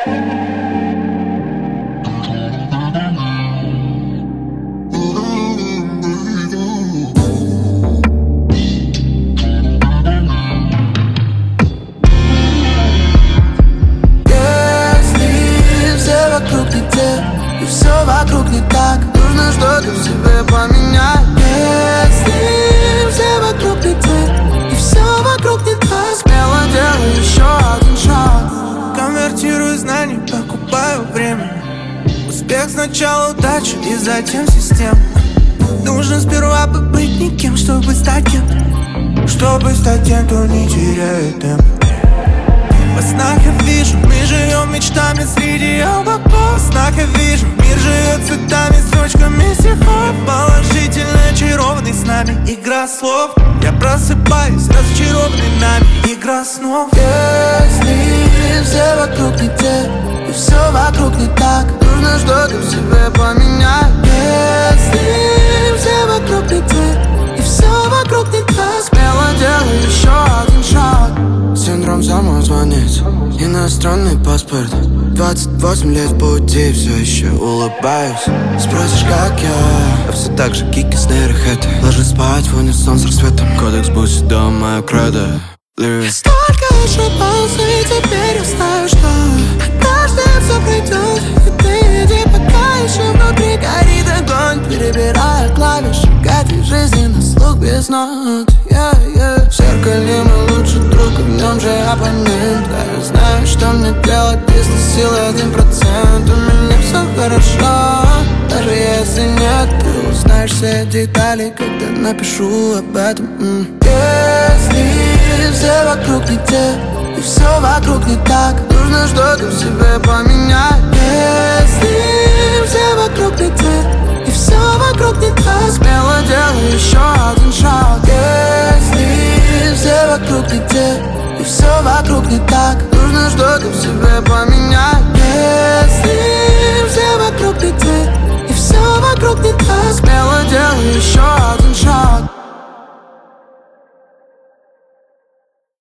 И все вокруг не так, нужно что-то в себе поменять. Если все вокруг не те, и все вокруг не так, смело делай еще один шаг. Конвертирую знания, покупаю время. Успех сначала удача и затем система. Нужно сперва побыть никем, чтобы стать кем. Чтобы стать тем, кто не теряет темп. Во снах я вижу, мы живем мечтами среди облаков. Во снах я вижу, мир живет цветами, строчками стихов. Положительно очарованный с нами, игра слов. Я просыпаюсь, разочарованный нами, игра снов. Если все вокруг не те, и все вокруг не так, нужно что-то в себе поменять. Если все вокруг не те, и все вокруг не так, смело делай еще один шаг. Синдром самозванец, иностранный паспорт. 28 лет в пути, все еще улыбаюсь. Спросишь, как я все так же кики с нейрохеты. Ложись спать в унисон с рассветом. Кодекс будь дома, моя кредо. Столько ошибался, и теперь я знаю, что однажды все пройдет. И ты иди, пока еще внутри горит огонь. Перебирая клавиши, этой жизни на слух без нот. В зеркале мой лучший друг, и в нем же оппонент. Да, я знаю, что мне делать, если силы 1%. У меня все хорошо, даже если нет. Ты узнаешь все детали, когда напишу об этом. Если все вокруг не те, и все вокруг не так, нужно что-то в себе поменять. Если все вокруг не те, и все вокруг не так, смело делай еще один шаг. Если все вокруг не те, и все вокруг не так, нужно что-то в себе поменять. Если все вокруг не те,